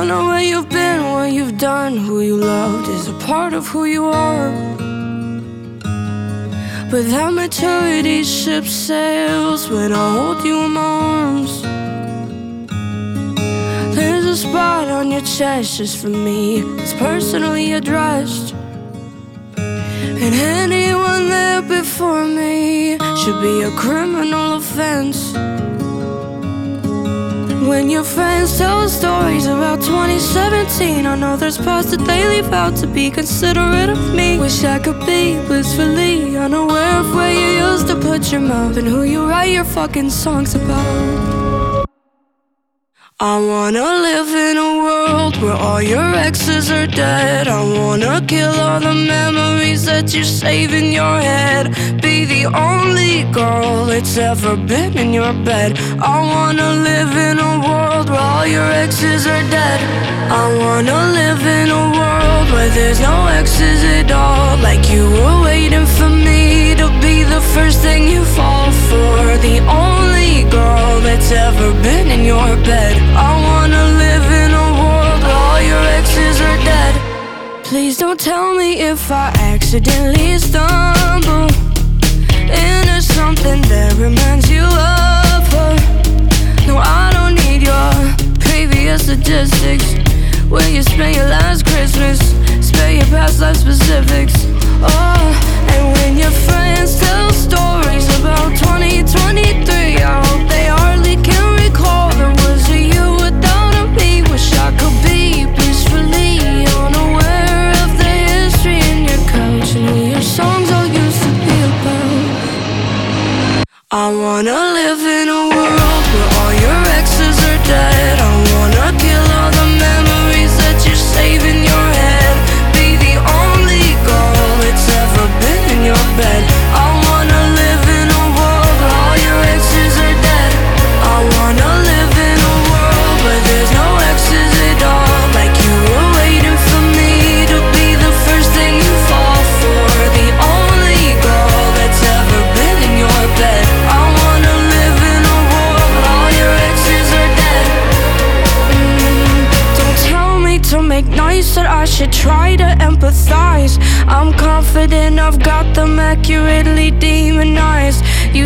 Don't know where you've been, what you've done. Who you loved is a part of who you are. But that maturity ship sails when I hold you in my arms. There's a spot on your chest just for me, it's personally addressed. And anyone there before me should be a criminal offense. When your friends tell stories about 2017, I know there's parts that they leave out to be considerate of me. Wish I could be blissfully unaware of where you used to put your mouth and who you write your fucking songs about. I wanna live in a world where all your exes are dead. I wanna kill all the memories that you save in your head. Be the only girl that's ever been in your bed. I wanna live in a world where all your exes are dead. I wanna live in a world where there's no exes at all. Like you were waiting for me to be the first thing you fall for. The only girl that's ever been in your bed. I wanna live in a world where all your exes are dead. Please don't tell me if I accidentally stumble into something that reminds you of her. No, I don't need your previous statistics. Where you spent your last Christmas, spare your past life specifics. Oh, and when your friends tell stories about 2023, I hope they hardly can recall there was a you without a me. Wish I could be peacefully unaware of the history in your couch and who your songs all used to be about. I wanna live in a world where all your exes are dead. I wanna kill all the memories that you save in your head. Be the only girl that's ever been in your bed. I wanna live in a world where all your exes are dead. I wanna live in a world where there's no exes at all. Like you were waiting for me to be the first thing you fall for. The only girl that's ever been in your bed. I wanna live in a world where all your exes are dead. Don't tell me to make nice, that I should try to empathize. I'm confident I've got them accurately demonized. You